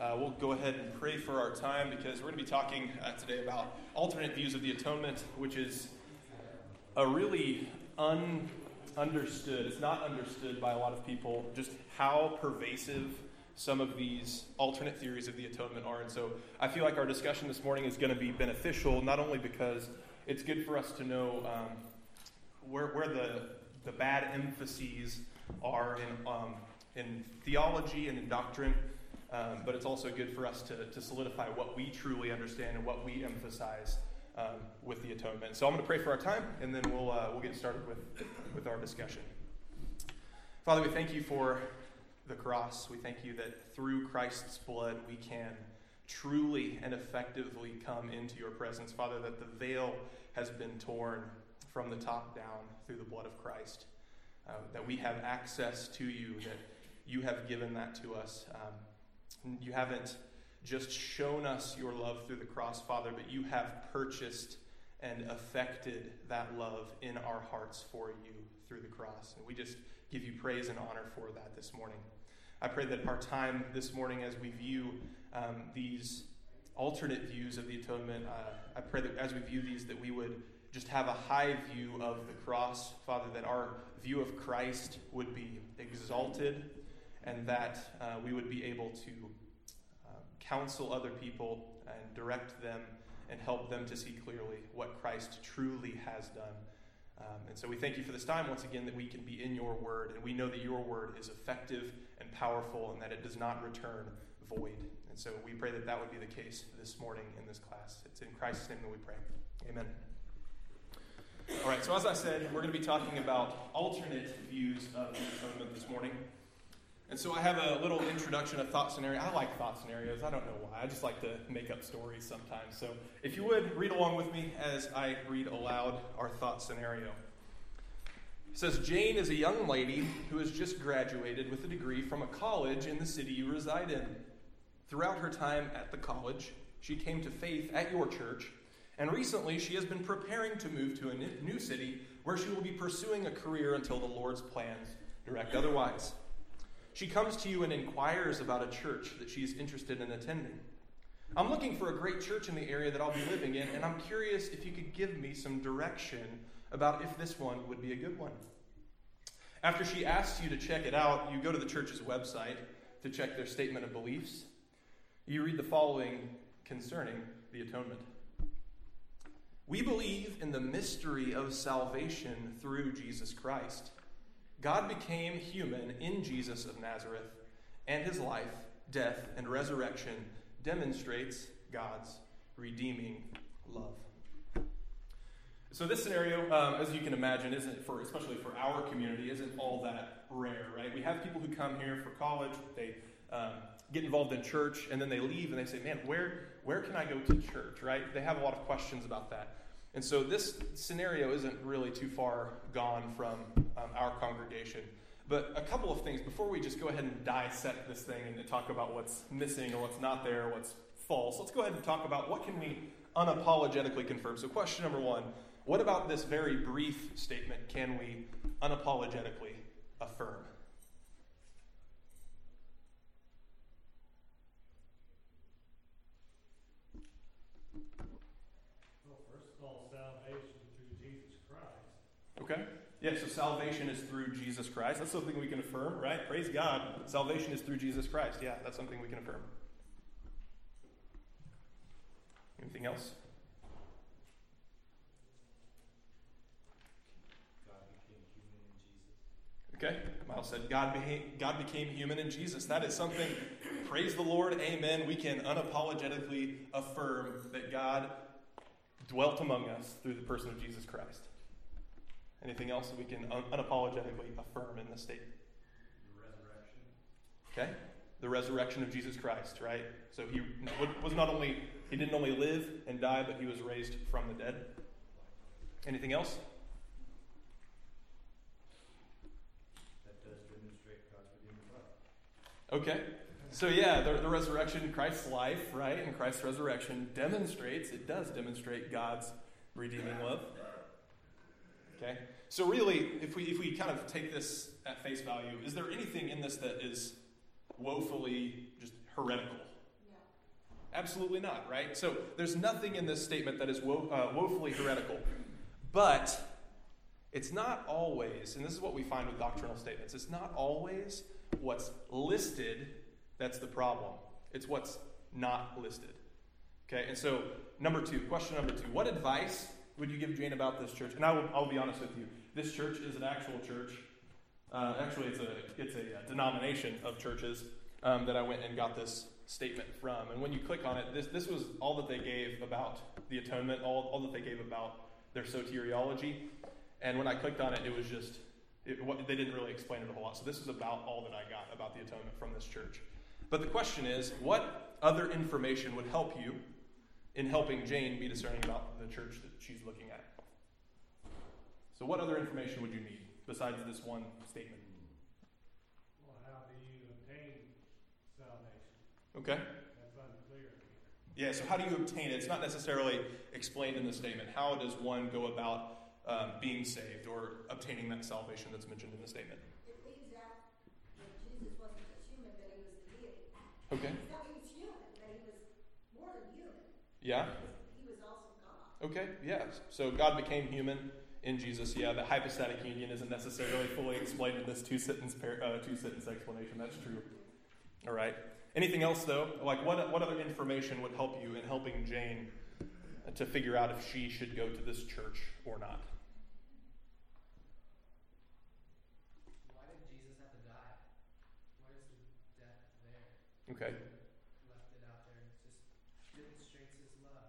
We'll go ahead and pray for our time because we're going to be talking today about alternate views of the atonement, which is a really understood. It's not understood by a lot of people just how pervasive some of these alternate theories of the atonement are. And so I feel like our discussion this morning is going to be beneficial, not only because it's good for us to know where the bad emphases are in theology and in doctrine, but it's also good for us to solidify what we truly understand and what we emphasize with the atonement. So I'm going to pray for our time, and then we'll get started with our discussion. Father, we thank you for the cross. We thank you that through Christ's blood we can truly and effectively come into your presence. Father, that the veil has been torn from the top down through the blood of Christ, that we have access to you, that you have given that to us. You haven't just shown us your love through the cross, Father, but you have purchased and affected that love in our hearts for you through the cross. And we just give you praise and honor for that this morning. I pray that our time this morning as we view these alternate views of the atonement, I pray that as we view these that we would just have a high view of the cross, Father, that our view of Christ would be exalted, and that we would be able to counsel other people and direct them and help them to see clearly what Christ truly has done. And so we thank you for this time once again that we can be in your word, and we know that your word is effective and powerful and that it does not return void. And so we pray that that would be the case this morning in this class. It's in Christ's name that we pray. Amen. All right, so as I said, we're going to be talking about alternate views of the atonement this morning. And so I have a little introduction, a thought scenario. I like thought scenarios. I don't know why. I just like to make up stories sometimes. So if you would, read along with me as I read aloud our thought scenario. It says, Jane is a young lady who has just graduated with a degree from a college in the city you reside in. Throughout her time at the college, she came to faith at your church, and recently she has been preparing to move to a new city where she will be pursuing a career until the Lord's plans direct otherwise. She comes to you and inquires about a church that she is interested in attending. I'm looking for a great church in the area that I'll be living in, and I'm curious if you could give me some direction about if this one would be a good one. After she asks you to check it out, you go to the church's website to check their statement of beliefs. You read the following concerning the atonement. We believe in the mystery of salvation through Jesus Christ. God became human in Jesus of Nazareth, and his life, death, and resurrection demonstrates God's redeeming love. So this scenario, as you can imagine, especially for our community, isn't all that rare, right? We have people who come here for college, they get involved in church, and then they leave and they say, man, where can I go to church, right? They have a lot of questions about that. And so this scenario isn't really too far gone from our congregation. But a couple of things before we just go ahead and dissect this thing and talk about what's missing or what's not there, what's false. Let's go ahead and talk about what can we unapologetically confirm. So question number one, what about this very brief statement can we unapologetically affirm? Okay? Yeah, so salvation is through Jesus Christ. That's something we can affirm, right? Praise God. Salvation is through Jesus Christ. Yeah, that's something we can affirm. Anything else? God became human in Jesus. Okay. Miles said God became human in Jesus. That is something, praise the Lord, amen, we can unapologetically affirm that God dwelt among us through the person of Jesus Christ. Anything else that we can unapologetically affirm in this statement? The resurrection. Okay? The resurrection of Jesus Christ, right? So he didn't only live and die, but he was raised from the dead. Anything else? That does demonstrate God's redeeming love. Okay. So yeah, the resurrection, Christ's life, right, and Christ's resurrection does demonstrate God's redeeming love. Okay? So really, if we kind of take this at face value, is there anything in this that is woefully just heretical? Absolutely not, right? So there's nothing in this statement that is woefully heretical. But it's not always, and this is what we find with doctrinal statements, it's not always what's listed that's the problem. It's what's not listed. Okay, and so question number two, what advice would you give Jane about this church? And I'll be honest with you, this church is an actual church. Actually, it's a denomination of churches that I went and got this statement from. And when you click on it, this was all that they gave about the atonement, all that they gave about their soteriology. And when I clicked on it, it was just, they didn't really explain it a whole lot. So this is about all that I got about the atonement from this church. But the question is, what other information would help you in helping Jane be discerning about the church that she's looking at? So what other information would you need besides this one statement? Well, how do you obtain salvation? Okay. That's unclear. Yeah, so how do you obtain it? It's not necessarily explained in the statement. How does one go about being saved or obtaining that salvation that's mentioned in the statement? It leaves out that Jesus wasn't just human, but he was the deity. Okay. No, he was human, but he was more than human. Yeah? He was also God. Okay, yeah. So God became human in Jesus. Yeah, the hypostatic union isn't necessarily fully explained in this two-sentence explanation. That's true. All right. Anything else, though? Like, what other information would help you in helping Jane to figure out if she should go to this church or not? Why did Jesus have to die? Why is the death there? Okay. Left it out there. It just demonstrates his love.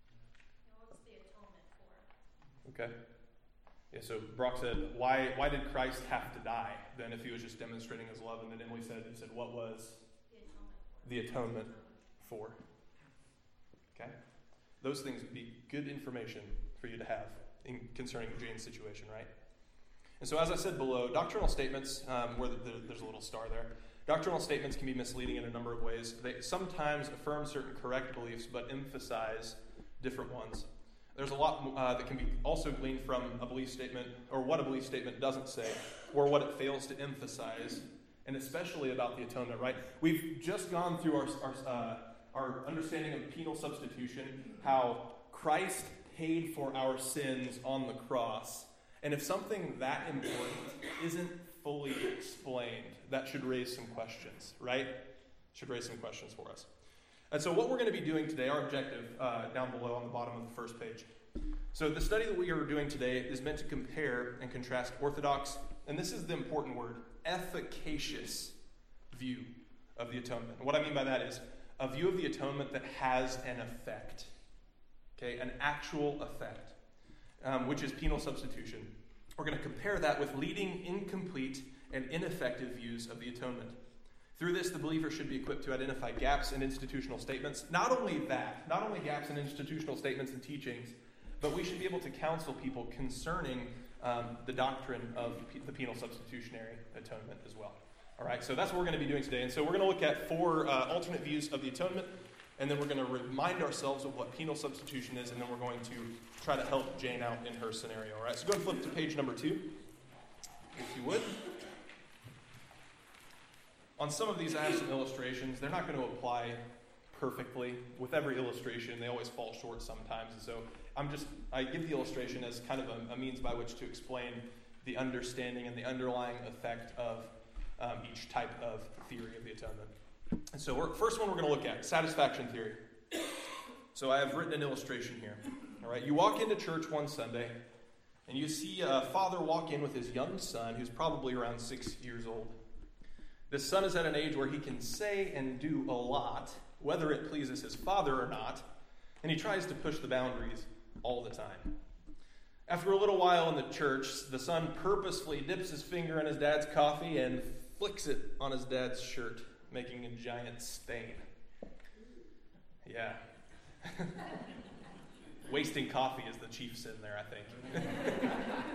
And what's the atonement for? Okay. Yeah, so Brock said, why did Christ have to die then if he was just demonstrating his love? And then Emily said, what was the atonement for? Okay. Those things would be good information for you to have concerning Jane's situation, right? And so as I said below, doctrinal statements, where there's a little star there, doctrinal statements can be misleading in a number of ways. They sometimes affirm certain correct beliefs, but emphasize different ones. There's a lot that can be also gleaned from a belief statement, or what a belief statement doesn't say, or what it fails to emphasize, and especially about the atonement, right? We've just gone through our understanding of penal substitution, how Christ paid for our sins on the cross. And if something that important isn't fully explained, that should raise some questions, right? Should raise some questions for us. And so what we're going to be doing today, our objective down below on the bottom of the first page. So the study that we are doing today is meant to compare and contrast orthodox, and this is the important word, efficacious view of the atonement. And what I mean by that is a view of the atonement that has an effect, okay, an actual effect, which is penal substitution. We're going to compare that with leading incomplete and ineffective views of the atonement. Through this, the believer should be equipped to identify gaps in institutional statements. Not only gaps in institutional statements and teachings, but we should be able to counsel people concerning the doctrine of the penal substitutionary atonement as well. All right, so that's what we're going to be doing today. And so we're going to look at 4 alternate views of the atonement, and then we're going to remind ourselves of what penal substitution is, and then we're going to try to help Jane out in her scenario. All right, so go and flip to page number 2, if you would. On some of these, I have some illustrations. They're not going to apply perfectly. With every illustration, they always fall short sometimes. And so I give the illustration as kind of a means by which to explain the understanding and the underlying effect of each type of theory of the atonement. And so first one we're going to look at, satisfaction theory. So I have written an illustration here. All right, you walk into church one Sunday, and you see a father walk in with his young son, who's probably around 6 years old. This son is at an age where he can say and do a lot, whether it pleases his father or not, and he tries to push the boundaries all the time. After a little while in the church, the son purposefully dips his finger in his dad's coffee and flicks it on his dad's shirt, making a giant stain. Yeah. Wasting coffee is the chief sin there, I think.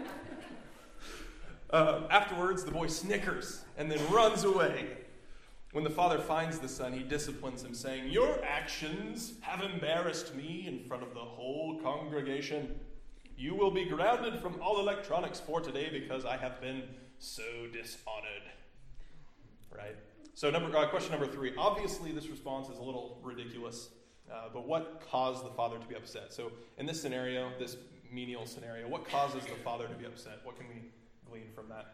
Afterwards, the boy snickers and then runs away. When the father finds the son, he disciplines him, saying, "Your actions have embarrassed me in front of the whole congregation. You will be grounded from all electronics for today because I have been so dishonored." Right? So question number 3. Obviously, this response is a little ridiculous. But what caused the father to be upset? So in this scenario, this menial scenario, what causes the father to be upset? What can we glean from that?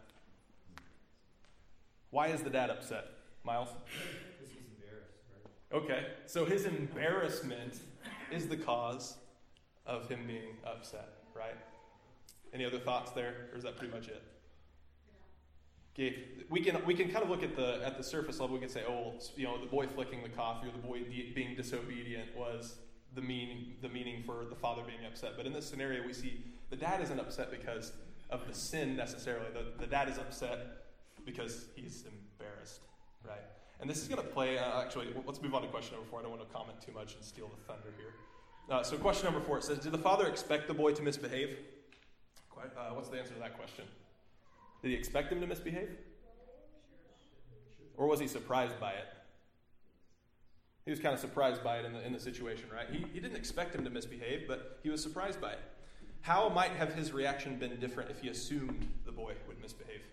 Why is the dad upset? Miles? Because he's embarrassed, right? Okay, so his embarrassment is the cause of him being upset, right? Any other thoughts there, or is that pretty much it? Okay, we can kind of look at the surface level. We can say, oh, the boy flicking the coffee or the boy being disobedient was the meaning for the father being upset. But in this scenario, we see the dad isn't upset because of the sin necessarily. The dad is upset because he's embarrassed, right? And this is going to play. Actually, let's move on to question number 4. I don't want to comment too much and steal the thunder here. So question number 4, it says, did the father expect the boy to misbehave? What's the answer to that question? Did he expect him to misbehave? Or was he surprised by it? He was kind of surprised by it in the situation, right? He didn't expect him to misbehave, but he was surprised by it. How might have his reaction been different if he assumed the boy would misbehave?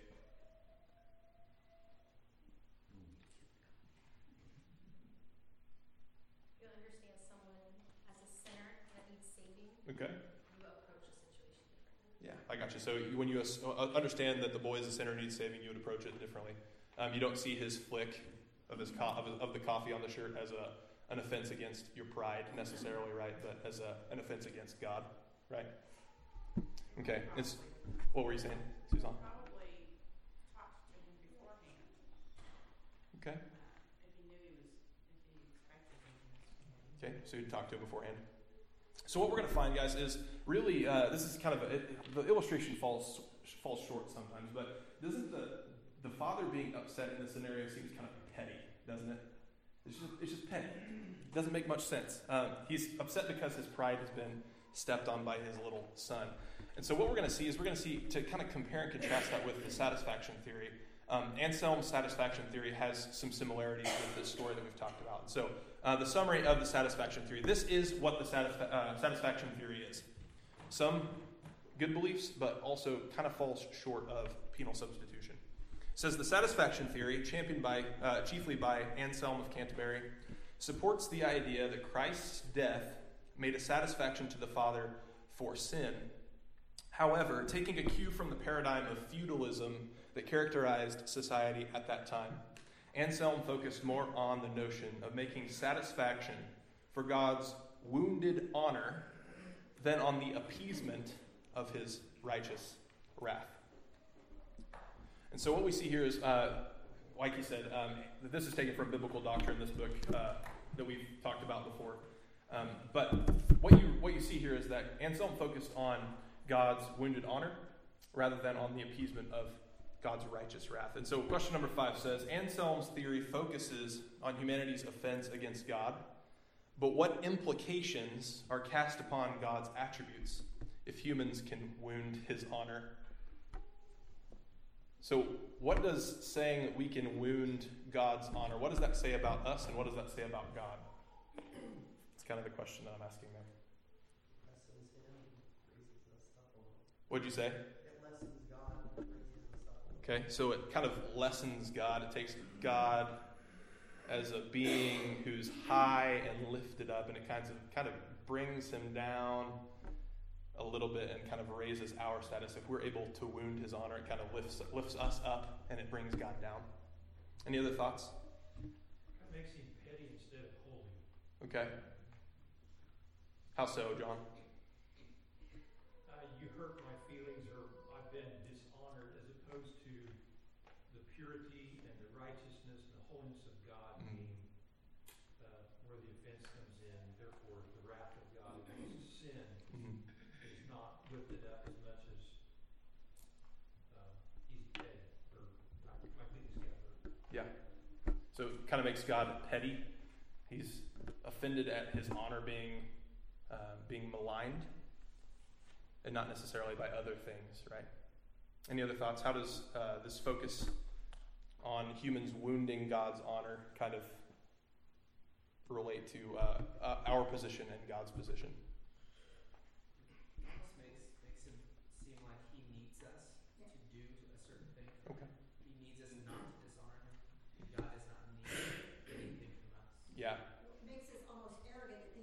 You understand someone as a sinner that needs saving, Okay. you approach a situation differently. Yeah, I got you. So when you understand that the boy is a sinner who needs saving, you would approach it differently. You don't see his flick of the coffee on the shirt as an offense against your pride necessarily, right? But as an offense against God, right? Okay. What were you saying, Suzanne? Probably talked to him beforehand. Okay. If he expected him. Okay, so you talked to him beforehand. So what we're going to find, guys, is really, this is kind of, the illustration falls short sometimes, but doesn't the father being upset in this scenario seems kind of petty, doesn't it? It's just petty. It doesn't make much sense. He's upset because his pride has been stepped on by his little son. And so what we're going to see is to kind of compare and contrast that with the satisfaction theory. Anselm's satisfaction theory has some similarities with this story that we've talked about. So the summary of the satisfaction theory. This is what the satisfaction theory is. Some good beliefs, but also kind of falls short of penal substitution. It says the satisfaction theory, championed chiefly by Anselm of Canterbury, supports the idea that Christ's death made a satisfaction to the Father for sin. However, taking a cue from the paradigm of feudalism that characterized society at that time, Anselm focused more on the notion of making satisfaction for God's wounded honor than on the appeasement of his righteous wrath. And so what we see here is, like he said, that this is taken from biblical doctrine, this book that we've talked about before. But what you see here is that Anselm focused on God's wounded honor rather than on the appeasement of God's righteous wrath. And so question number 5 says, Anselm's theory focuses on humanity's offense against God, but what implications are cast upon God's attributes if humans can wound his honor? So what does saying that we can wound God's honor, what does that say about us, and what does that say about God? It's kind of the question that I'm asking there. Lessens him, raises us up a little. What'd you say? It lessens God, raises us up a little. Okay, so it kind of lessens God. It takes God as a being who's high and lifted up, and it kind of brings him down a little bit and kind of raises our status. If we're able to wound his honor, it kind of lifts us up and it brings God down. Any other thoughts? That makes him petty instead of holy. Okay. How so, John? You hurt my feelings, or I've been dishonored, as opposed to the purity and the righteousness and the holiness of God being where the offense comes in. Therefore, the wrath of God against sin is not lifted up as much as he's petty, or my feelings get hurt. Yeah. So it kind of makes God petty. He's offended at his honor being maligned, and not necessarily by other things, right? Any other thoughts? How does this focus on humans wounding God's honor kind of relate to our position and God's position? Almost makes him seem like he needs us to do a certain thing. Okay. He needs us not to dishonor him. God does not need anything from us. Yeah. It makes us almost arrogant to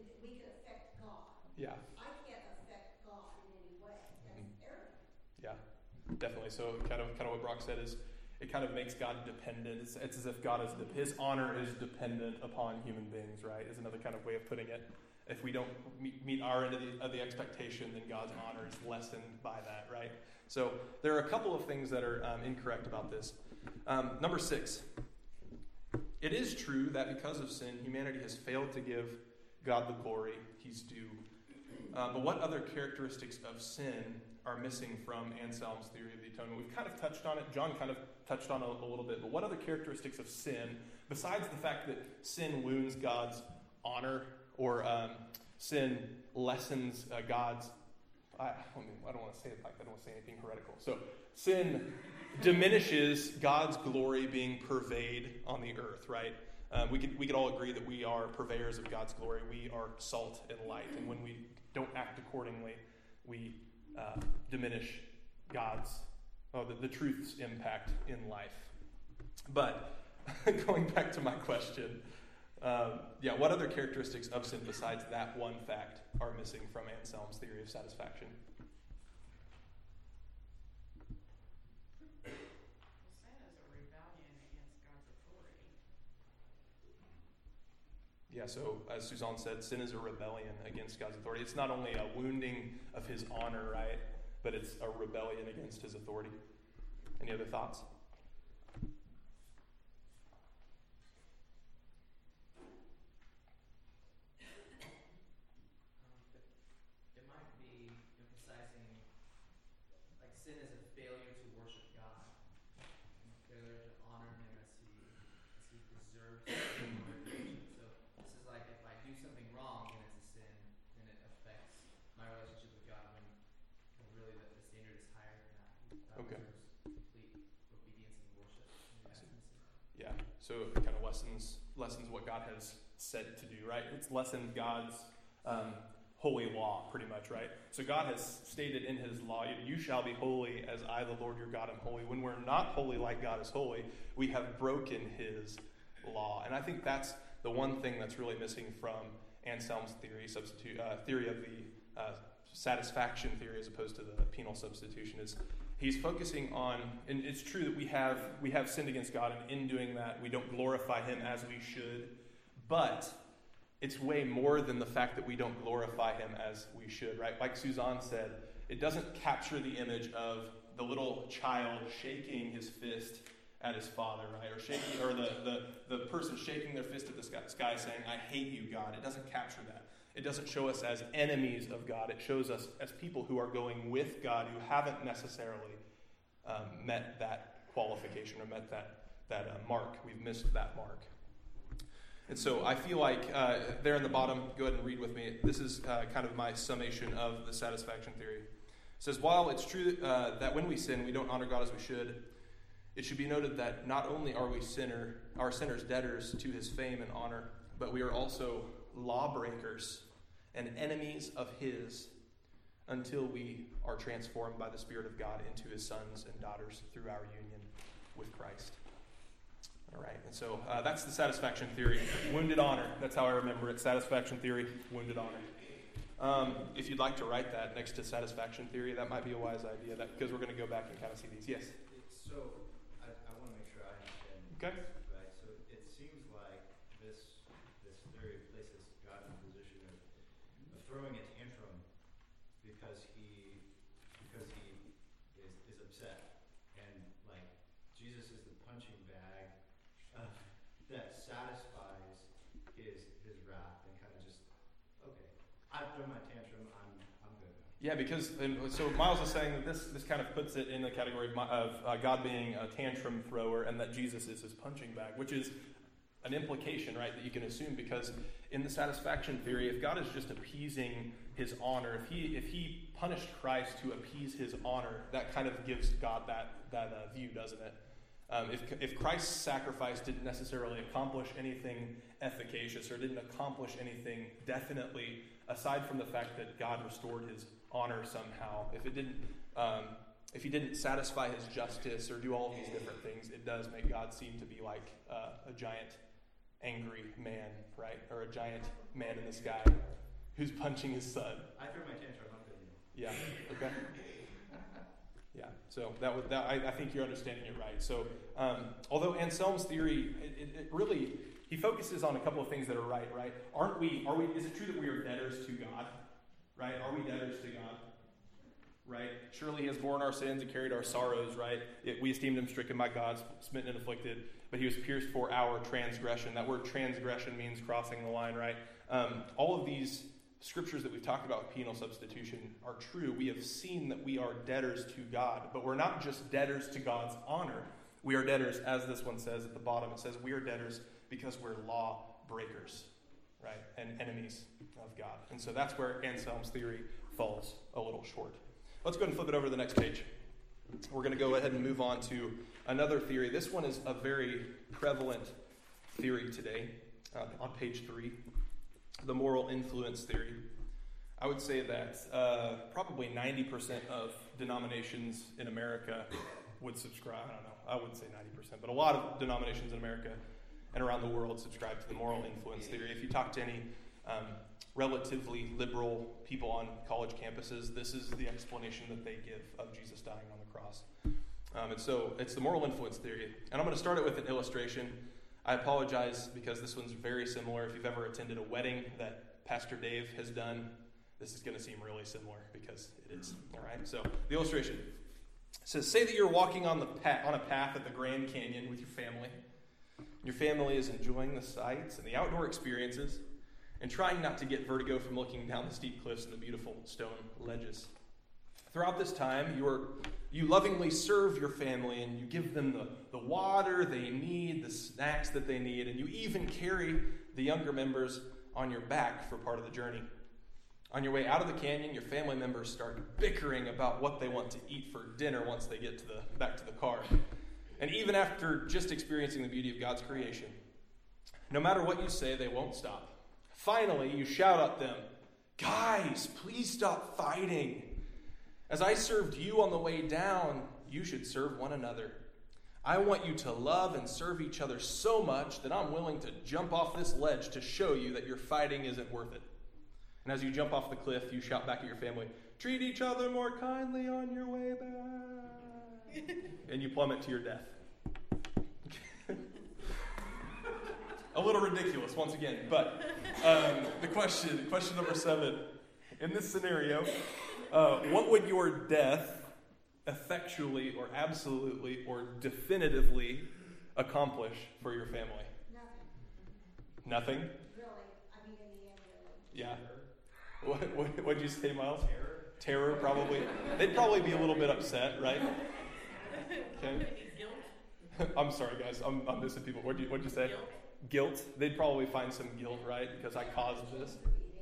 Yeah. I can't affect God in any way. That's arrogant. Yeah, definitely. So kind of what Brock said is it kind of makes God dependent. It's as if God is his honor is dependent upon human beings, right? Is another kind of way of putting it. If we don't meet our end of the expectation, then God's honor is lessened by that, right? So there are a couple of things that are incorrect about this. Number 6, it is true that because of sin, humanity has failed to give God the glory he's due. But what other characteristics of sin are missing from Anselm's theory of the atonement? We've kind of touched on it. John kind of touched on it a little bit. But what other characteristics of sin, besides the fact that sin wounds God's honor, or sin lessens God's... I don't want to say it like that. I don't want to say anything heretical. So sin diminishes God's glory being purveyed on the earth, right? We could all agree that we are purveyors of God's glory. We are salt and light. And when we don't act accordingly, we diminish the truth's impact in life. But going back to my question, what other characteristics of sin besides that one fact are missing from Anselm's theory of satisfaction? Well, sin is a rebellion against God's authority. Yeah, so as Suzanne said, sin is a rebellion against God's authority. It's not only a wounding of his honor, right? But it's a rebellion against his authority. Any other thoughts? It might be emphasizing, like, sin is a failure to worship God, failure to honor him as he deserves to be honored. So this is like, if I do something wrong and it's a sin, then it affects my relationship with God when really the standard is higher than that. God Okay. deserves complete obedience and worship. Yeah, so it kind of lessens what God has said to do, right? It's lessened God's holy law, pretty much, right? So God has stated in his law, you shall be holy as I, the Lord your God, am holy. When we're not holy like God is holy, we have broken his law. And I think that's the one thing that's really missing from Anselm's theory of the satisfaction theory as opposed to the penal substitution, is he's focusing on, and it's true that we have sinned against God, and in doing that, we don't glorify him as we should, but it's way more than the fact that we don't glorify him as we should, right? Like Suzanne said, it doesn't capture the image of the little child shaking his fist at his father, right? Or the person shaking their fist at the sky saying, I hate you, God. It doesn't capture that. It doesn't show us as enemies of God. It shows us as people who are going with God who haven't necessarily met that qualification or met that mark. We've missed that mark. And so I feel like there in the bottom, go ahead and read with me. This is kind of my summation of the satisfaction theory. It says, while it's true that when we sin, we don't honor God as we should, it should be noted that not only are we sinners debtors to his fame and honor, but we are also lawbreakers and enemies of his until we are transformed by the Spirit of God into his sons and daughters through our union with Christ. All right, and so that's the satisfaction theory. Wounded honor, that's how I remember it. Satisfaction theory, wounded honor. If you'd like to write that next to satisfaction theory, that might be a wise idea, because we're going to go back and kind of see these. Yes? So, I want to make sure I understand. Okay. Right, so it seems like this theory places God in a position of throwing a tantrum because he is upset. And, like, Jesus is the punching bag that satisfies his wrath and kind of just, okay, I've thrown my tantrum, I'm good now. Yeah, because so Miles is saying that this kind of puts it in the category of God being a tantrum thrower, and that Jesus is his punching bag, which is an implication, right, that you can assume, because in the satisfaction theory, if God is just appeasing his honor, if he punished Christ to appease his honor, that kind of gives God that view, doesn't it? If Christ's sacrifice didn't necessarily accomplish anything efficacious or didn't accomplish anything definitely, aside from the fact that God restored his honor somehow, if he didn't satisfy his justice or do all of these different things, it does make God seem to be like a giant angry man, right? Or a giant man in the sky who's punching his son. I threw my tantrum up in you. Yeah. Okay. Yeah. So I think you're understanding it right. So although Anselm's theory, it really, he focuses on a couple of things that are right. Aren't we? Is it true that we are debtors to God? Right? Are we debtors to God? Right? Surely he has borne our sins and carried our sorrows, right? We esteemed him stricken by God, smitten and afflicted, but he was pierced for our transgression. That word transgression means crossing the line, right? All of these scriptures that we've talked about with penal substitution are true. We have seen that we are debtors to God, but we're not just debtors to God's honor. We are debtors, as this one says at the bottom. It says we are debtors because we're law breakers, right? And enemies of God. And so that's where Anselm's theory falls a little short. Let's go ahead and flip it over to the next page. We're going to go ahead and move on to another theory. This one is a very prevalent theory today, on page 3, the moral influence theory. I would say that probably 90% of denominations in America would subscribe. I don't know, I wouldn't say 90%, but a lot of denominations in America and around the world subscribe to the moral influence theory. If you talk to any relatively liberal people on college campuses, this is the explanation that they give of Jesus dying on the cross. And so it's the moral influence theory. And I'm going to start it with an illustration. I apologize because this one's very similar. If you've ever attended a wedding that Pastor Dave has done, this is going to seem really similar because it is. All right. So the illustration says, say that you're walking on a path at the Grand Canyon with your family. Your family is enjoying the sights and the outdoor experiences, and trying not to get vertigo from looking down the steep cliffs and the beautiful stone ledges. Throughout this time, you lovingly serve your family, and you give them the water they need, the snacks that they need, and you even carry the younger members on your back for part of the journey. On your way out of the canyon, your family members start bickering about what they want to eat for dinner once they get back to the car. And even after just experiencing the beauty of God's creation, no matter what you say, they won't stop. Finally, you shout at them, "Guys, please stop fighting. As I served you on the way down, you should serve one another. I want you to love and serve each other so much that I'm willing to jump off this ledge to show you that your fighting isn't worth it." And as you jump off the cliff, you shout back at your family, "Treat each other more kindly on your way back." And you plummet to your death. A little ridiculous, once again. But the question number 7. In this scenario, what would your death effectually or absolutely or definitively accomplish for your family? Nothing. Nothing? Really. I mean, in the end, really. Yeah. What'd you say, Miles? Terror, probably. They'd probably be a little bit upset, right? Okay. I'm sorry, guys. I'm missing people. What'd you say? Guilt. They'd probably find some guilt, right? Because I caused this.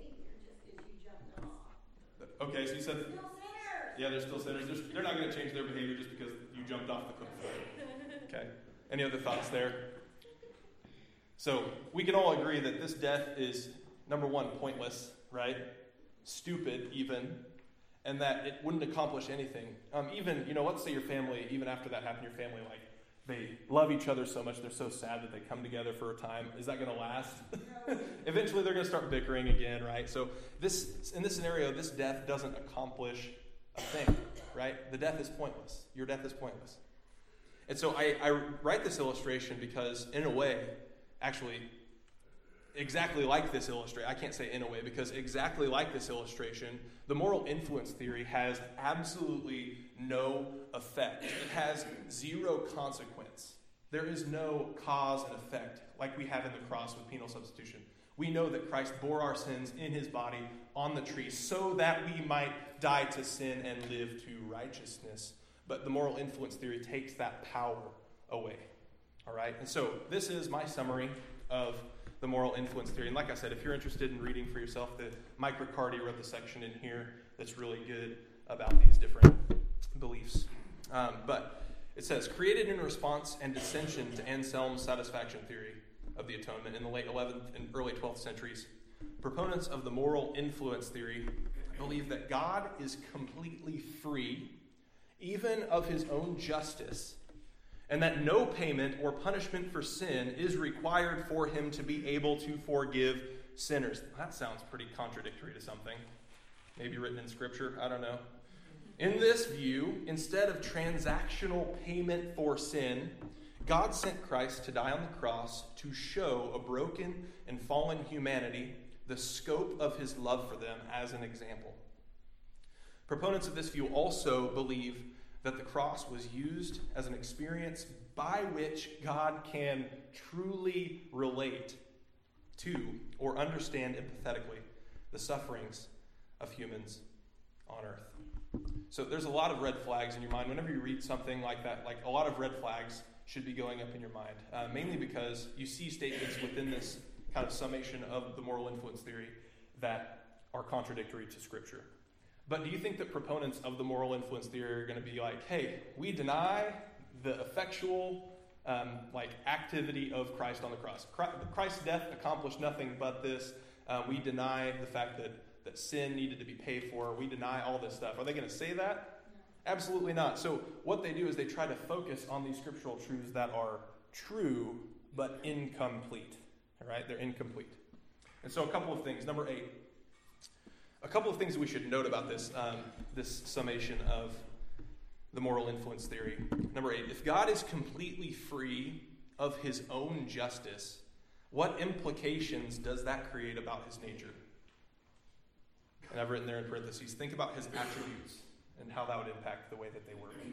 Okay, so you said... Yeah, they're still sinners. They're not going to change their behavior just because you jumped off the cliff. Okay. Any other thoughts there? So we can all agree that this death is, number one, pointless, right? Stupid, even. And that it wouldn't accomplish anything. Even, let's say your family, even after that happened, your family, they love each other so much, they're so sad that they come together for a time. Is that going to last? Eventually, they're going to start bickering again, right? So in this scenario, this death doesn't accomplish a thing, right? The death is pointless. Your death is pointless. And so I write this illustration because, in a way, actually, exactly like this illustration, I can't say in a way, because exactly like this illustration, the moral influence theory has absolutely no effect. It has zero consequence. There is no cause and effect like we have in the cross with penal substitution. We know that Christ bore our sins in his body on the tree so that we might die to sin and live to righteousness. But the moral influence theory takes that power away. All right? And so this is my summary of the moral influence theory. And like I said, if you're interested in reading for yourself, Mike Riccardi wrote the section in here that's really good about these different beliefs. But it says, created in response and dissension to Anselm's satisfaction theory of the atonement in the late 11th and early 12th centuries, proponents of the moral influence theory believe that God is completely free, even of his own justice, and that no payment or punishment for sin is required for him to be able to forgive sinners. That sounds pretty contradictory to something. Maybe written in Scripture, I don't know. In this view, instead of transactional payment for sin, God sent Christ to die on the cross to show a broken and fallen humanity the scope of his love for them as an example. Proponents of this view also believe that the cross was used as an experience by which God can truly relate to or understand empathetically the sufferings of humans on earth. So there's a lot of red flags in your mind. Whenever you read something like that, like a lot of red flags should be going up in your mind, mainly because you see statements within this kind of summation of the moral influence theory that are contradictory to Scripture. But do you think that proponents of the moral influence theory are going to be like, hey, we deny the effectual activity of Christ on the cross. Christ's death accomplished nothing but this. We deny the fact that sin needed to be paid for. We deny all this stuff. Are they going to say that? No. Absolutely not. So what they do is they try to focus on these scriptural truths that are true but incomplete. All right? They're incomplete. And so a couple of things. Number 8. A couple of things that we should note about this summation of the moral influence theory. Number 8, if God is completely free of his own justice, what implications does that create about his nature? And I've written there in parentheses, think about his attributes and how that would impact the way that they work. Well,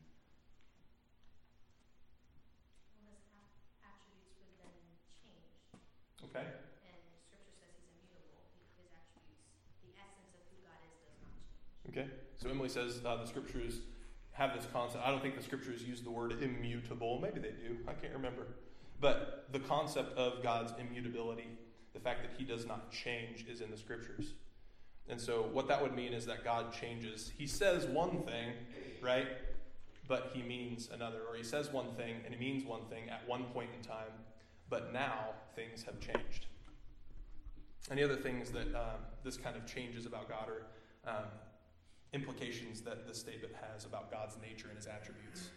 his attributes would then change. Okay. And Scripture says he's immutable. His attributes, the essence of who God is, does not change. Okay. So Emily says the Scriptures have this concept. I don't think the Scriptures use the word immutable. Maybe they do. I can't remember. But the concept of God's immutability, the fact that he does not change, is in the Scriptures. And so what that would mean is that God changes. He says one thing, right? But he means another. Or he says one thing and he means one thing at one point in time. But now things have changed. Any other things that this kind of changes about God are implications that this statement has about God's nature and his attributes?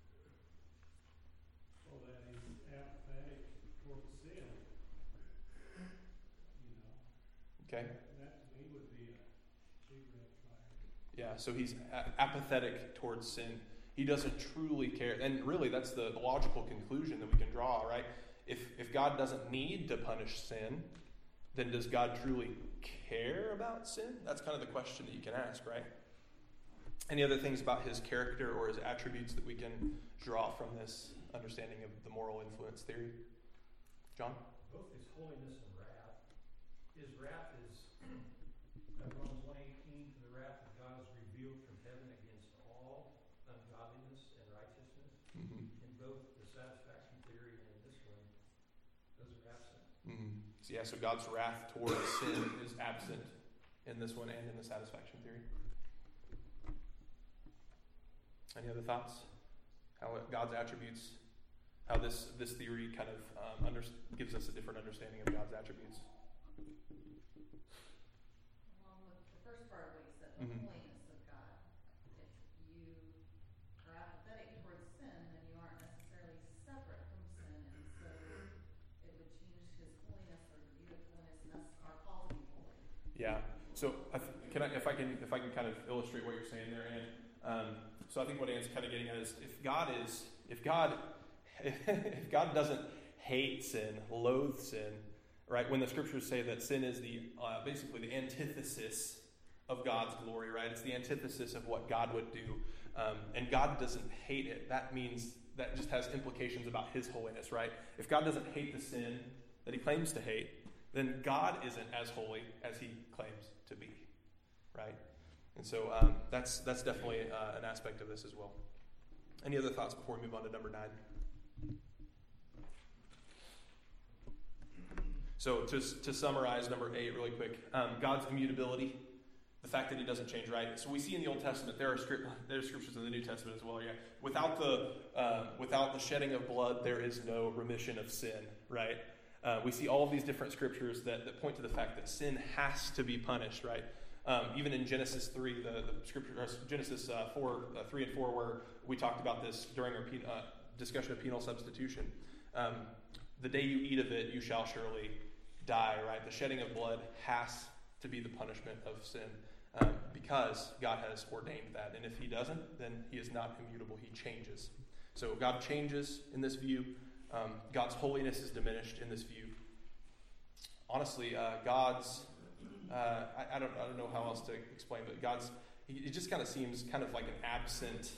Well, that he's apathetic toward sin. Okay. That to me would be a big red flag. Yeah, so he's apathetic towards sin. He doesn't truly care. And really, that's the logical conclusion that we can draw, right? If God doesn't need to punish sin, then does God truly care about sin? That's kind of the question that you can ask, right? Any other things about his character or his attributes that we can draw from this understanding of the moral influence theory? John? Both his holiness and wrath. His wrath is, Romans 1:18, for the wrath of God is revealed from heaven against all ungodliness and righteousness. Mm-hmm. In both the satisfaction theory and in this one, those are absent. Mm-hmm. So God's wrath towards sin is absent in this one and in the satisfaction theory. Any other thoughts? How God's attributes, how this theory kind of gives us a different understanding of God's attributes. Along with the first part of what you said, the Mhm. holiness of God. If you are apathetic towards sin, then you aren't necessarily separate from sin, and so it would change his holiness or the view of holiness, and that's our call to be holy. Yeah. So if I can kind of illustrate what you're saying there, Ann. So I think what Ann's kind of getting at is if God doesn't hate sin, loathe sin, right? When the scriptures say that sin is basically the antithesis of God's glory, right? It's the antithesis of what God would do, and God doesn't hate it. That means that just has implications about his holiness, right? If God doesn't hate the sin that he claims to hate, then God isn't as holy as he claims to be, right? And so that's definitely an aspect of this as well. Any other thoughts before we move on to number 9? So to summarize number 8 really quick, God's immutability, the fact that he doesn't change, right? So we see in the Old Testament, there are scriptures in the New Testament as well, yeah. Without the shedding of blood, there is no remission of sin, right? We see all of these different scriptures that point to the fact that sin has to be punished, right? Even in Genesis 3, the scripture, Genesis 3 and 4, where we talked about this during our discussion of penal substitution. The day you eat of it, you shall surely die, right? The shedding of blood has to be the punishment of sin because God has ordained that. And if he doesn't, then he is not immutable. He changes. So God changes in this view. God's holiness is diminished in this view. Honestly, God's, I don't know how else to explain, but God's, it just kind of seems kind of like an absent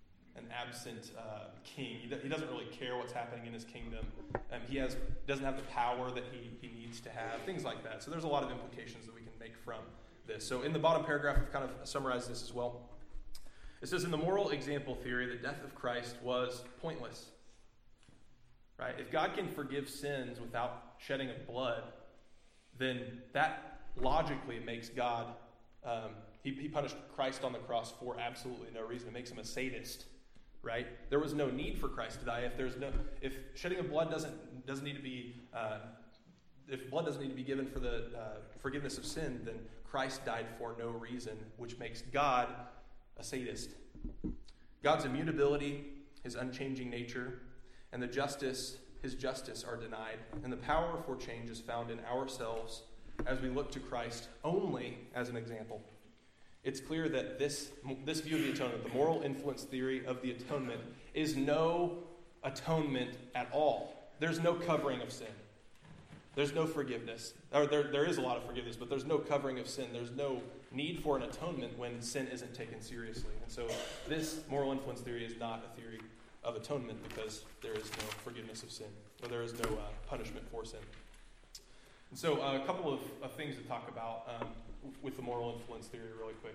king. He doesn't really care what's happening in his kingdom. He doesn't have the power that he needs to have, things like that. So there's a lot of implications that we can make from this. So in the bottom paragraph, I've kind of summarized this as well. It says, in the moral example theory, the death of Christ was pointless. Right? If God can forgive sins without shedding of blood, then that logically makes God, he punished Christ on the cross for absolutely no reason. It makes him a sadist. Right? There was no need for Christ to die. If shedding of blood doesn't need to be, if blood doesn't need to be given for the forgiveness of sin, then Christ died for no reason, which makes God a sadist. God's immutability, his unchanging nature, and his justice are denied, and the power for change is found in ourselves as we look to Christ only as an example. It's clear that this view of the atonement, the moral influence theory of the atonement, is no atonement at all. There's no covering of sin. There's no forgiveness. Or there is a lot of forgiveness, but there's no covering of sin. There's no need for an atonement when sin isn't taken seriously. And so this moral influence theory is not a theory of atonement because there is no forgiveness of sin, or there is no punishment for sin. And so a couple of things to talk about with the moral influence theory really quick.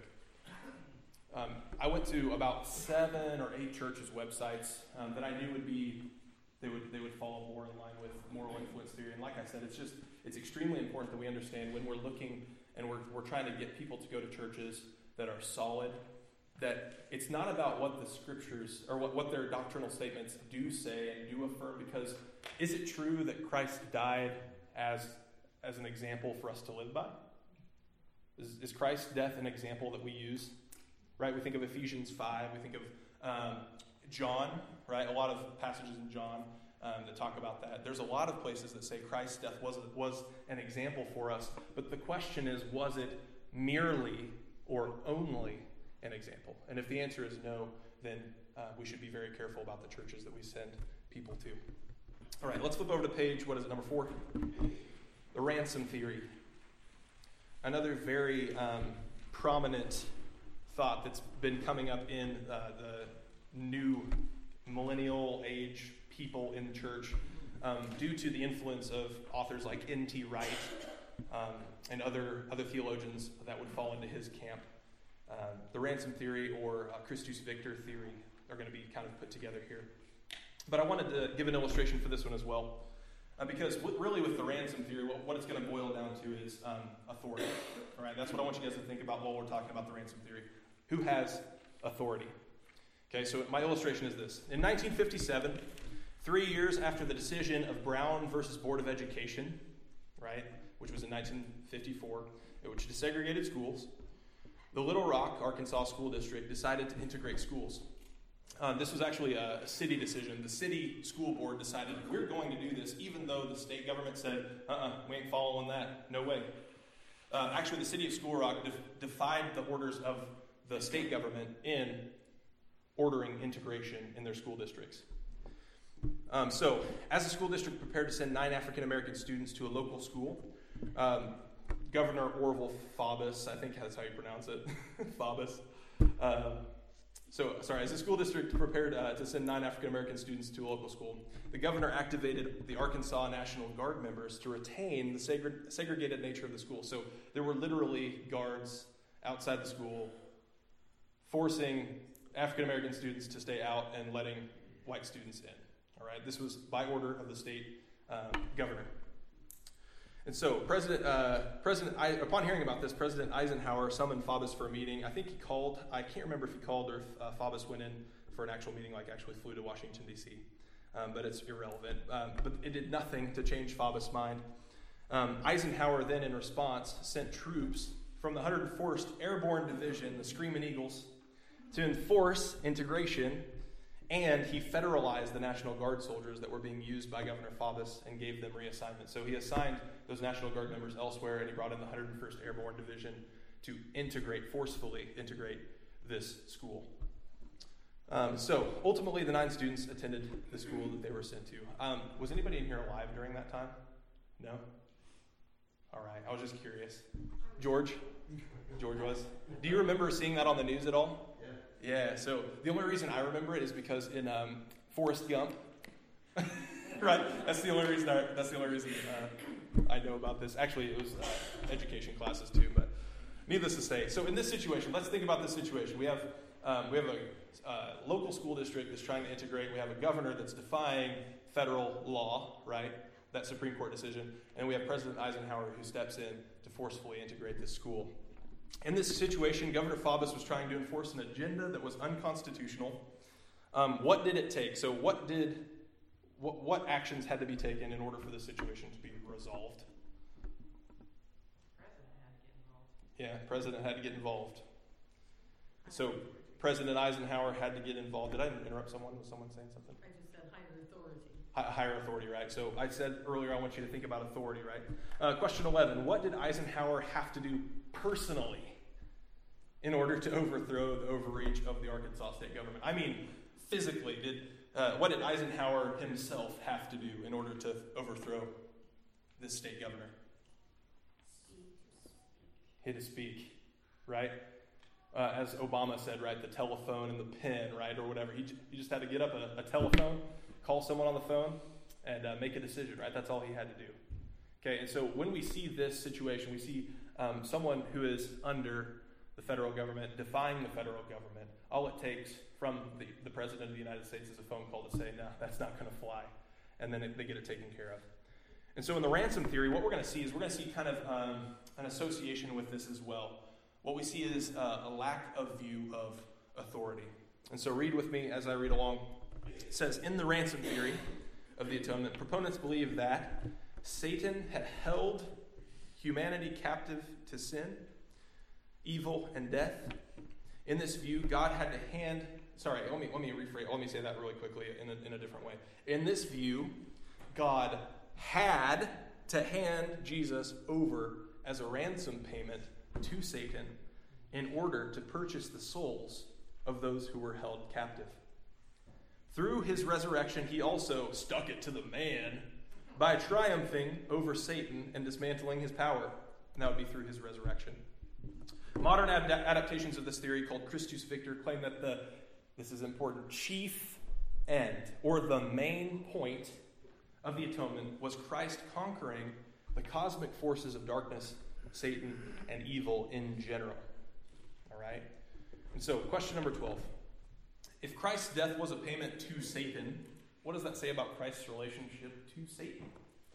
I went to about 7 or 8 churches' websites that I knew they would fall more in line with moral influence theory. And like I said, it's extremely important that we understand when we're looking and we're trying to get people to go to churches that are solid, that it's not about what the scriptures or what their doctrinal statements do say and do affirm, because is it true that Christ died as an example for us to live by? Is Christ's death an example that we use? Right? We think of Ephesians 5. We think of John, right? A lot of passages in John that talk about that. There's a lot of places that say Christ's death was an example for us. But the question is, was it merely or only an example? And if the answer is no, then we should be very careful about the churches that we send people to. All right, let's flip over to page, number 4? The ransom theory. Another very prominent thought that's been coming up in the new millennial age people in the church due to the influence of authors like N.T. Wright and other theologians that would fall into his camp. The ransom theory or Christus Victor theory are going to be kind of put together here. But I wanted to give an illustration for this one as well. Because really with the ransom theory, what it's going to boil down to is authority. All right, that's what I want you guys to think about while we're talking about the ransom theory. Who has authority? Okay, so my illustration is this. In 1957, 3 years after the decision of Brown versus Board of Education, right, which was in 1954, which desegregated schools, the Little Rock, Arkansas School District decided to integrate schools. This was actually a city decision. The city school board decided, we're going to do this, even though the state government said, we ain't following that. No way. Actually, the city of School Rock defied the orders of the state government in ordering integration in their school districts. So, as the school district prepared to send 9 African-American students to a local school, Governor Orville Faubus, I think that's how you pronounce it, Faubus, as the school district prepared to send 9 African-American students to a local school, the governor activated the Arkansas National Guard members to retain the segregated nature of the school. So there were literally guards outside the school forcing African-American students to stay out and letting white students in. All right, this was by order of the state governor. And so, upon hearing about this, President Eisenhower summoned Faubus for a meeting. I think he called. I can't remember if he called or if Faubus went in for an actual meeting, like actually flew to Washington, D.C. But it's irrelevant. But it did nothing to change Faubus' mind. Eisenhower then, in response, sent troops from the 101st Airborne Division, the Screaming Eagles, to enforce integration And he federalized the National Guard soldiers that were being used by Governor Faubus and gave them reassignment. So he assigned those National Guard members elsewhere, and he brought in the 101st Airborne Division to forcefully integrate this school. So ultimately, the 9 students attended the school that they were sent to. Was anybody in here alive during that time? No? All right, I was just curious. George was. Do you remember seeing that on the news at all? Yeah, so the only reason I remember it is because in Forrest Gump, right? That's the only reason I know about this. Actually, it was education classes too, but needless to say. So in this situation, let's think about this situation. We have a local school district that's trying to integrate. We have a governor that's defying federal law, right? That Supreme Court decision. And we have President Eisenhower who steps in to forcefully integrate this school. In this situation, Governor Faubus was trying to enforce an agenda that was unconstitutional. What did it take? So what actions had to be taken in order for this situation to be resolved? President had to get involved. So President Eisenhower had to get involved. Did I interrupt someone? Was someone saying something? I just said higher authority. Higher authority, right? So I said earlier I want you to think about authority, right? Question 11. What did Eisenhower have to do personally in order to overthrow the overreach of the Arkansas state government? I mean, physically, what did Eisenhower himself have to do in order to overthrow this state governor? He had to speak, right? As Obama said, right, the telephone and the pen, right, or whatever. He just had to get up a telephone, call someone on the phone, and make a decision, right? That's all he had to do. Okay, and so when we see this situation, we see someone who is under the federal government defying the federal government. All it takes from the President of the United States is a phone call to say, no, that's not going to fly. And then they get it taken care of. And so in the ransom theory, what we're going to see is kind of an association with this as well. What we see is a lack of view of authority. And so read with me as I read along. It says, in the ransom theory of the atonement, proponents believe that Satan had held humanity captive to sin, evil, and death. In this view, God had to let me rephrase. Let me say that really quickly in a different way. In this view, God had to hand Jesus over as a ransom payment to Satan in order to purchase the souls of those who were held captive. Through his resurrection, he also stuck it to the man by triumphing over Satan and dismantling his power. And that would be through his resurrection. Modern adaptations of this theory, called Christus Victor, claim that this is important, chief end, or the main point of the atonement was Christ conquering the cosmic forces of darkness, Satan, and evil in general. All right? And so, question number 12. If Christ's death was a payment to Satan, what does that say about Christ's relationship to Satan?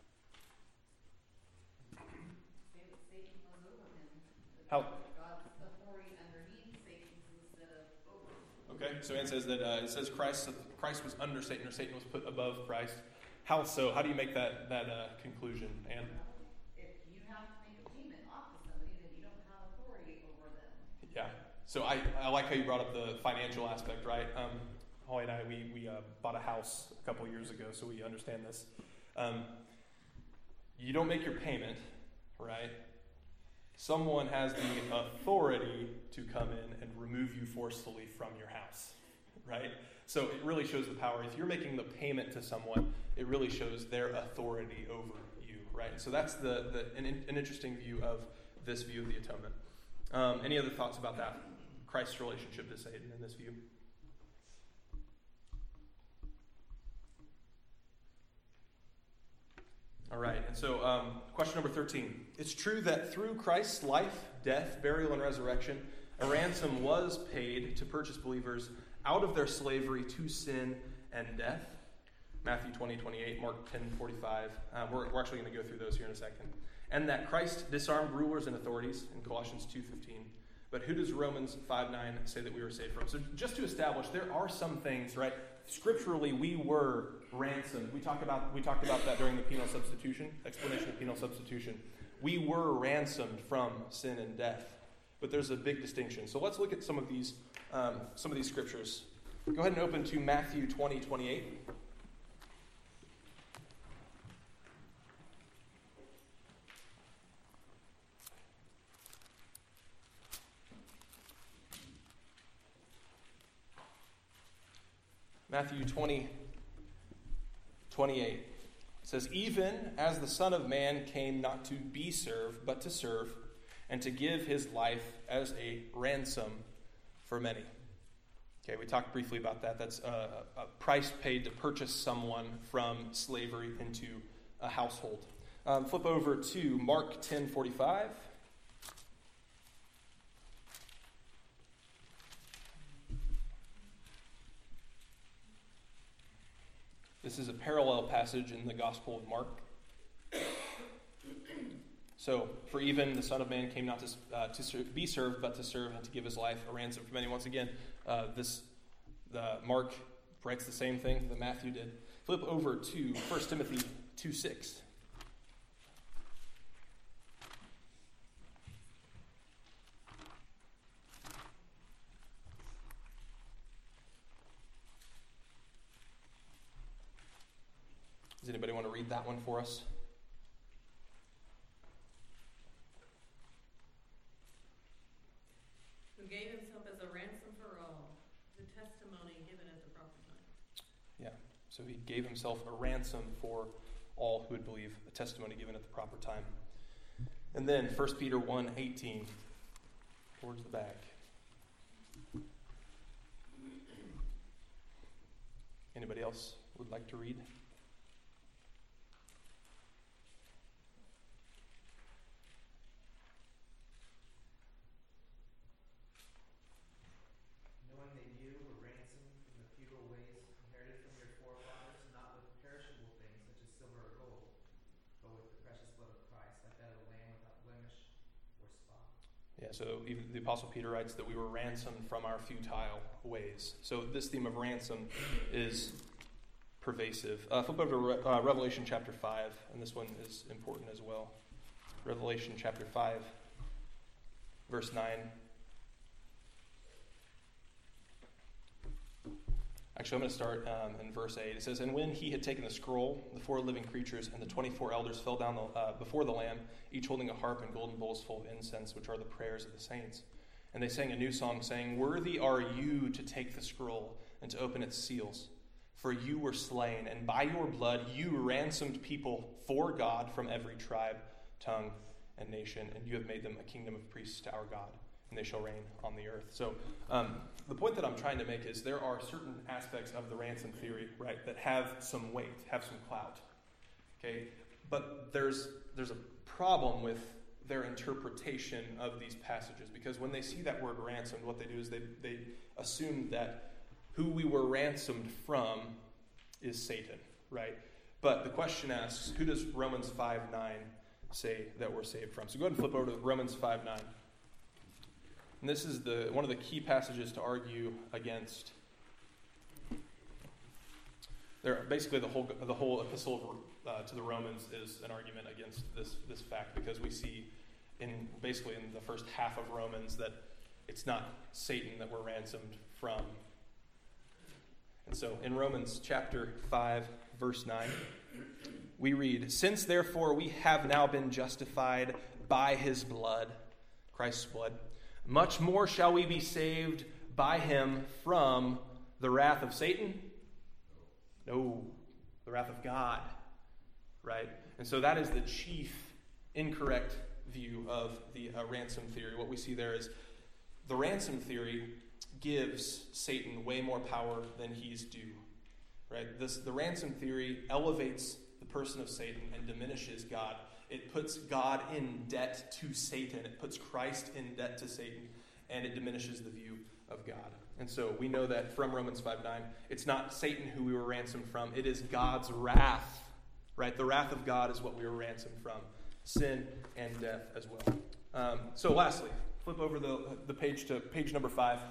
Satan was over him. How? God's authority underneath Satan's instead of over. Okay, so Ann says that it says Christ was under Satan, or Satan was put above Christ. How so? How do you make that conclusion, Ann? If you have to make a payment off to somebody, then you don't have authority over them. Yeah. So I like how you brought up the financial aspect, right? Holly and I, we bought a house a couple years ago, so we understand this. You don't make your payment, right? Someone has the authority to come in and remove you forcefully from your house, right? So it really shows the power. If you're making the payment to someone, it really shows their authority over you, right? So that's an interesting view of this view of the atonement. Any other thoughts about that? Christ's relationship to Satan in this view? All right, and so question number 13. It's true that through Christ's life, death, burial, and resurrection, a ransom was paid to purchase believers out of their slavery to sin and death. Matthew 20:28, Mark 10:45. We're actually going to go through those here in a second. And that Christ disarmed rulers and authorities in Colossians 2:15. But who does Romans 5:9 say that we were saved from? So just to establish, there are some things, right? Scripturally, we were ransomed. We talked about that during the penal substitution, explanation of penal substitution. We were ransomed from sin and death. But there's a big distinction. So let's look at some of these scriptures. Go ahead and open to Matthew 20:28. Matthew 20:28. It says, "Even as the Son of Man came not to be served, but to serve, and to give his life as a ransom for many." Okay, we talked briefly about that. That's a price paid to purchase someone from slavery into a household. Flip over to Mark 10:45. This is a parallel passage in the Gospel of Mark. So, for even the Son of Man came not to be served, but to serve and to give his life a ransom for many. Once again, Mark writes the same thing that Matthew did. Flip over to 1 Timothy 2:6. Does anybody want to read that one for us? Who gave himself as a ransom for all, the testimony given at the proper time. Yeah, so he gave himself a ransom for all who would believe, a testimony given at the proper time. And then 1 Peter 1:18, towards the back. Anybody else would like to read? Knowing that you were ransomed from the futile ways inherited from your forefathers, not with perishable things such as silver or gold, but with the precious blood of Christ, like that of a lamb without blemish or spot. Yeah, so even the Apostle Peter writes that we were ransomed from our futile ways. So this theme of ransom is pervasive. Flip over to Revelation chapter 5, and this one is important as well. Revelation chapter 5, verse 9. Actually, I'm going to start in verse 8. It says, "And when he had taken the scroll, the 4 living creatures and the 24 elders fell down before the Lamb, each holding a harp and golden bowls full of incense, which are the prayers of the saints. And they sang a new song, saying, 'Worthy are you to take the scroll and to open its seals. For you were slain, and by your blood you ransomed people for God from every tribe, tongue, and nation. And you have made them a kingdom of priests to our God, and they shall reign on the earth.'" So the point that I'm trying to make is there are certain aspects of the ransom theory, right, that have some weight, have some clout. Okay, but there's a problem with their interpretation of these passages, because when they see that word ransomed, what they do is they assume that who we were ransomed from is Satan, right? But the question asks, who does Romans 5:9 say that we're saved from? So go ahead and flip over to Romans 5:9. And this is one of the key passages to argue against. Basically, the whole epistle to the Romans is an argument against this fact, because we see in the first half of Romans that it's not Satan that we're ransomed from. And so in Romans chapter 5, verse 9, we read, "Since therefore we have now been justified by his blood," Christ's blood, "much more shall we be saved by him from the wrath of Satan?" No, the wrath of God, right? And so that is the chief incorrect view of the ransom theory. What we see there is the ransom theory gives Satan way more power than he's due, right? The ransom theory elevates the person of Satan and diminishes God. It puts God in debt to Satan. It puts Christ in debt to Satan, and it diminishes the view of God. And so we know that from Romans 5:9, it's not Satan who we were ransomed from. It is God's wrath, right? The wrath of God is what we were ransomed from. Sin and death as well. So lastly, flip over the page to page number 5.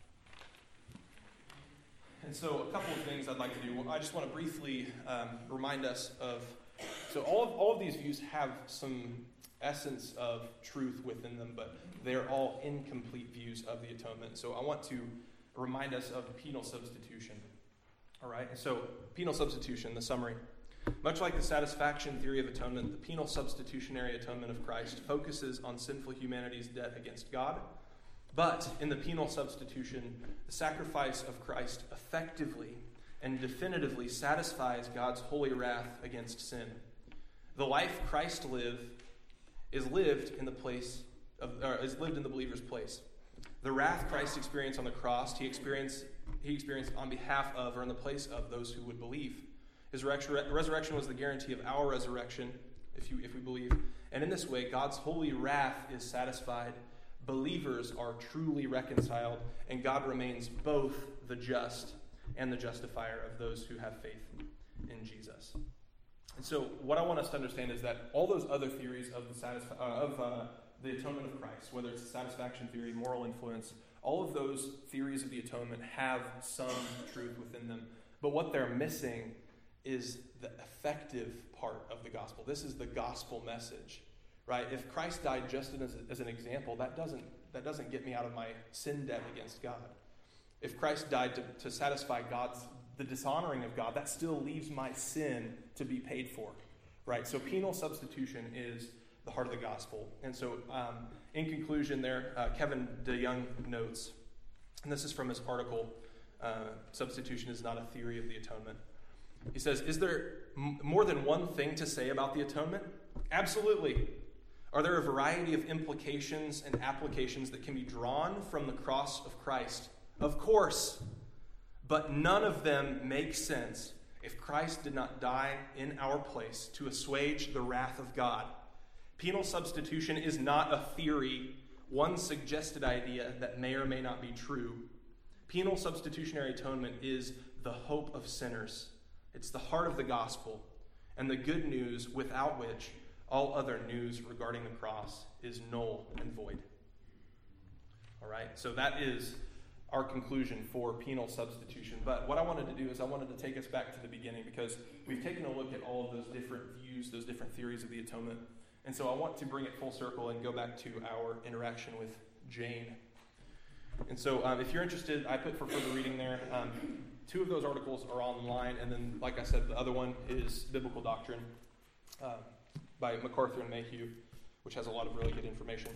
And so a couple of things I'd like to do. I just want to briefly remind us of, so all of these views have some essence of truth within them, but they're all incomplete views of the atonement. So I want to remind us of penal substitution. All right, so penal substitution, the summary. Much like the satisfaction theory of atonement, the penal substitutionary atonement of Christ focuses on sinful humanity's debt against God. But in the penal substitution, the sacrifice of Christ effectively and definitively satisfies God's holy wrath against sin. The life Christ lived is lived in the believer's place. The wrath Christ experienced on the cross, he experienced on behalf of or in the place of those who would believe. His resurrection was the guarantee of our resurrection, if we believe. And in this way, God's holy wrath is satisfied. Believers are truly reconciled, and God remains both the just and the justifier of those who have faith in Jesus. And so what I want us to understand is that all those other theories of the atonement of Christ, whether it's the satisfaction theory, moral influence, all of those theories of the atonement have some truth within them. But what they're missing is the effective part of the gospel. This is the gospel message, right? If Christ died just as an example, that doesn't get me out of my sin debt against God. If Christ died to satisfy the dishonoring of God, that still leaves my sin to be paid for, right? So penal substitution is the heart of the gospel. And so in conclusion there, Kevin DeYoung notes, and this is from his article, Substitution is Not a Theory of the Atonement. He says, is there more than one thing to say about the atonement? Absolutely. Are there a variety of implications and applications that can be drawn from the cross of Christ? Of course. But none of them make sense if Christ did not die in our place to assuage the wrath of God. Penal substitution is not a theory, one suggested idea that may or may not be true. Penal substitutionary atonement is the hope of sinners. It's the heart of the gospel and the good news without which all other news regarding the cross is null and void. All right, so that is our conclusion for penal substitution. But what I wanted to do is I wanted to take us back to the beginning, because we've taken a look at all of those different views, those different theories of the atonement. And so I want to bring it full circle and go back to our interaction with Jane. And so if you're interested, I put for further reading there. Two of those articles are online, and then, like I said, the other one is Biblical Doctrine by MacArthur and Mayhew, which has a lot of really good information.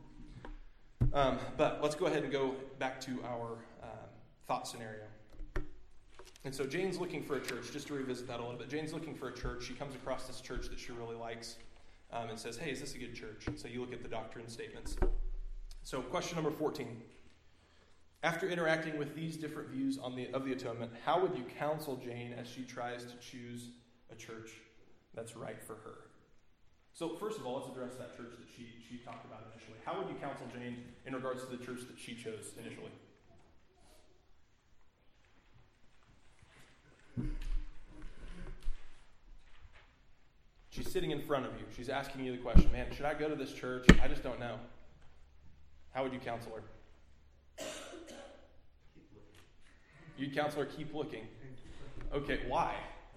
But let's go ahead and go back to our thought scenario. And so Jane's looking for a church, just to revisit that a little bit. Jane's looking for a church. She comes across this church that she really likes and says, hey, is this a good church? So you look at the doctrine statements. So question number 14. After interacting with these different views of the atonement, how would you counsel Jane as she tries to choose a church that's right for her? So first of all, let's address that church that she talked about initially. How would you counsel Jane in regards to the church that she chose initially? She's sitting in front of you. She's asking you the question, man, should I go to this church? I just don't know. How would you counsel her? You'd counsel her, keep looking. Okay, why?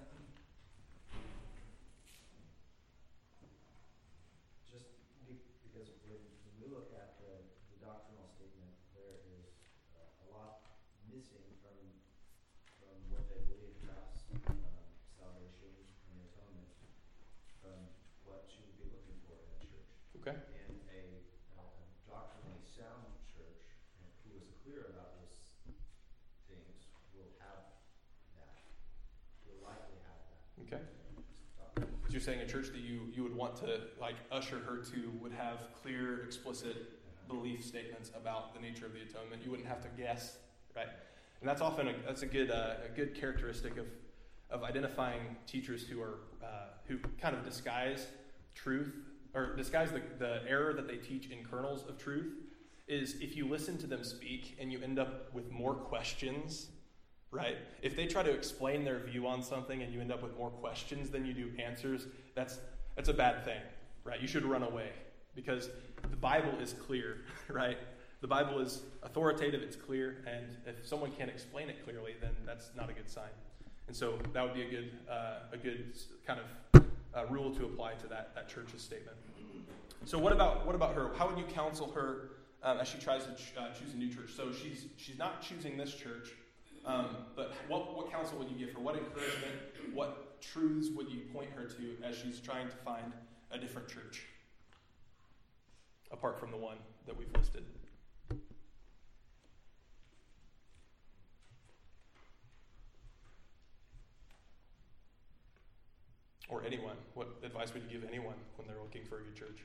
Just because when we look at the doctrinal statement, there is a lot missing from what they believe about salvation and atonement from what she would be looking for in a church. Okay. And a doctrinally sound church who is clear about those things will have that. Will likely have that. Okay. So you're saying a church that you would want to usher her to would have clear, explicit belief statements about the nature of the atonement. You wouldn't have to guess, right? And that's often a good characteristic of identifying teachers who kind of disguise truth, or disguise the error that they teach in kernels of truth. Is if you listen to them speak and you end up with more questions, right? If they try to explain their view on something and you end up with more questions than you do answers, that's a bad thing, right? You should run away, because the Bible is clear, right? The Bible is authoritative, it's clear, and if someone can't explain it clearly, then that's not a good sign. And so that would be a good kind of rule to apply to that church's statement. So what about her? How would you counsel her as she tries to choose a new church. So she's not choosing this church, but what counsel would you give her? What encouragement, what truths would you point her to as she's trying to find a different church, apart from the one that we've listed? Or anyone. What advice would you give anyone when they're looking for a good church?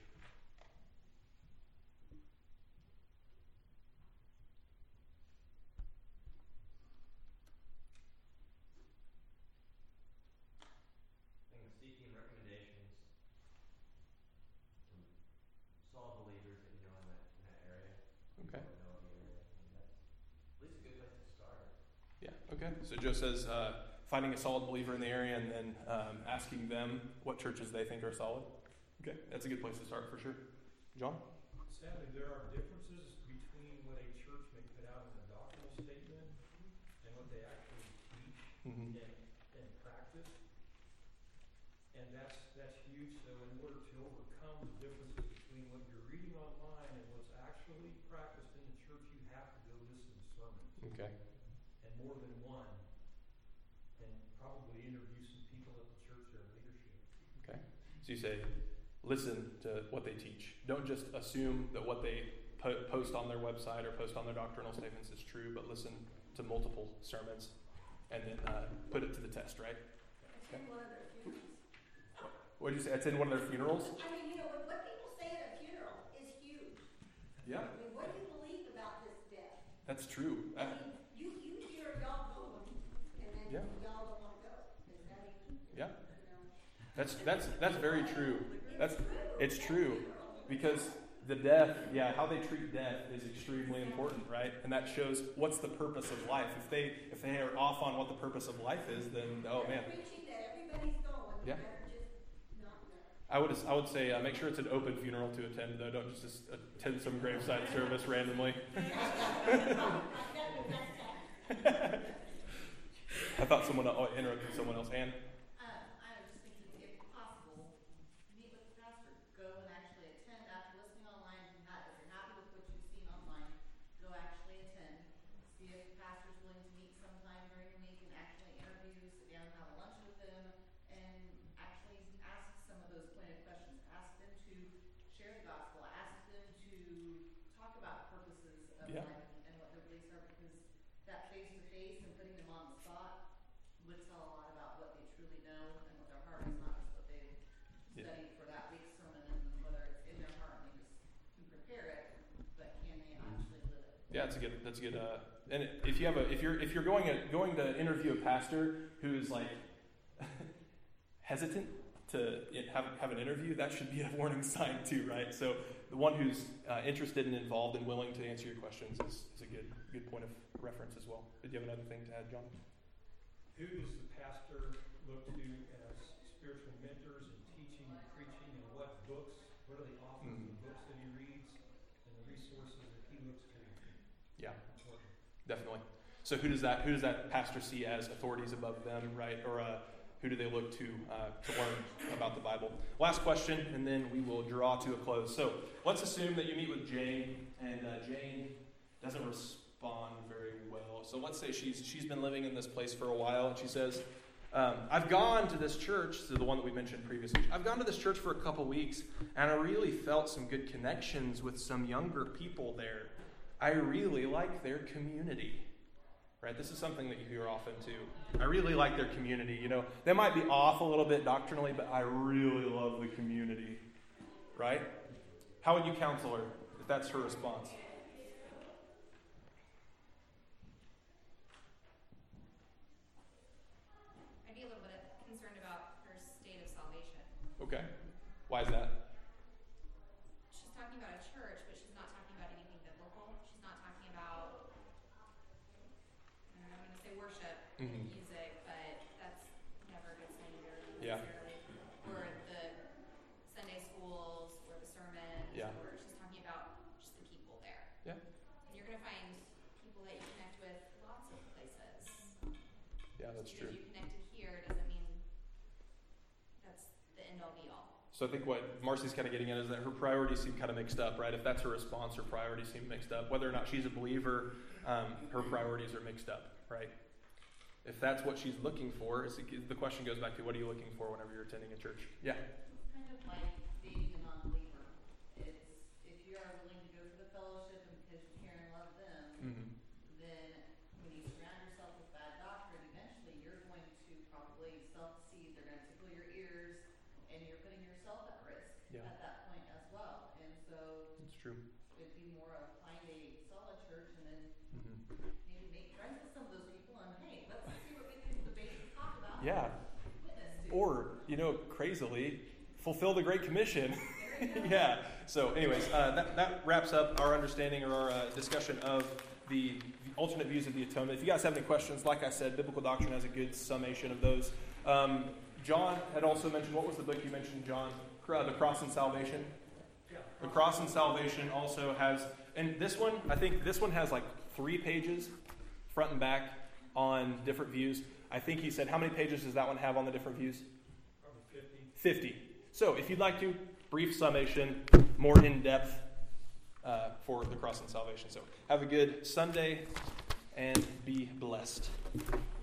I think seeking recommendations from solid believers that you know in that area. Okay. Know the area. I mean, that's at least a good place to start. Yeah, okay. So Joe says finding a solid believer in the area and then asking them what churches they think are solid. Okay, that's a good place to start for sure. John? Sadly, there are differences between what a church may put out in a doctrinal statement and what they actually teach Mm-hmm. and practice. And that's huge. So in order to overcome the differences between what you're reading online and what's actually practiced in the church, you have to go listen to sermons. Okay. And more than one. And probably interview some people at the church that are in leadership. Okay. So you say, listen to what they teach. Don't just assume that what they post on their website or post on their doctrinal statements is true, but listen to multiple sermons and then put it to the test, right? It's in one of their funerals. What did you say? It's in one of their funerals? I mean, you know, what people say at a funeral is huge. Yeah, I mean, what do you believe about this death? that's true. I mean, you hear y'all going, and then Yeah. y'all don't want to go. Is that even, Yeah. you know? That's very true. It's true because the death, how they treat death is extremely important, right? And that shows what's the purpose of life. If they are off on what the purpose of life is, then oh man. They're preaching that everybody's going. You Yeah. better just not go. I would say make sure it's an open funeral to attend though. Don't just attend some graveside service randomly. I thought someone interrupted someone else. Ann? I was just thinking, if possible, meet with the pastor, go and actually attend after listening online. If you're happy with what you've seen online, go actually attend. See if the pastor's willing to meet sometime during the week and actually interview, sit down, have lunch with them, and actually ask some of those pointed questions. Ask them to share the gospel. Ask them to talk about purposes of Yeah. life and what their beliefs are, because that face-to-face and putting them on the spot would tell a lot about what they truly know and what their heart is, not just what they've studied for that week's sermon, and whether it's in their heart and they just can prepare it, but can they actually live it? Yeah, that's a good. And if you're going to interview a pastor who's like hesitant to have an interview, that should be a warning sign too, right? So the one who's interested and involved and willing to answer your questions is a good point of reference as well. Did you have another thing to add, John? Who does the pastor look to as spiritual mentors in teaching and preaching, and what are the authors of the books that he reads, and the resources that he looks to? Yeah, Important. definitely. So who does that pastor see as authorities above them, right? Or who do they look to learn about the Bible? Last question, and then we will draw to a close. So let's assume that you meet with Jane, and Jane doesn't respond very well. So let's say she's been living in this place for a while, and she says, I've gone to this church, so the one that we mentioned previously. I've gone to this church for a couple weeks, and I really felt some good connections with some younger people there. I really like their community. Right? This is something that you hear often too. I really like their community. You know, they might be off a little bit doctrinally, but I really love the community. Right? How would you counsel her if that's her response? I'd be a little bit concerned about her state of salvation. Okay. Why is that? She's talking about a church, but she's not talking about anything biblical. She's not talking about, I'm going to say worship and music, but that's never a good sign either, Yeah. necessarily. Or the Sunday schools, or the sermons, Yeah. or she's talking about just the people there. Yeah. And you're going to find people that you connect with lots of places. Yeah, that's Just true. because you connected here doesn't mean that's the end all be all. So I think what Marcy's kind of getting at is that her priorities seem kind of mixed up, right? If that's her response, her priorities seem mixed up. Whether or not she's a believer, her priorities are mixed up, right? If that's what she's looking for, the question goes back to, what are you looking for whenever you're attending a church? Yeah. It's kind of like being a non-believer. It's, if you are willing to go to the fellowship and because you care and love them, Mm-hmm. then when you surround yourself with bad doctrine, eventually you're going to probably self-deceive. They're going to tickle your ears, and you're putting yourself at risk Yeah. at that point as well. And so It's true. it'd be more of find a solid church and then Mm-hmm. maybe make friends with some of those people and hey, let's see what we can debate and talk about. Yeah. Witness to. Or, crazily, fulfill the Great Commission. There you go. Yeah. So anyways, that wraps up our understanding or our discussion of the alternate views of the atonement. If you guys have any questions, like I said, Biblical Doctrine has a good summation of those. John had also mentioned, what was the book you mentioned, John? The Cross and Salvation. The Cross and Salvation also has, and this one, I think this one has like 3 pages, front and back, on different views. I think he said, how many pages does that one have on the different views? Probably 50. So if you'd like to, brief summation, more in-depth for the Cross and Salvation. So have a good Sunday and be blessed.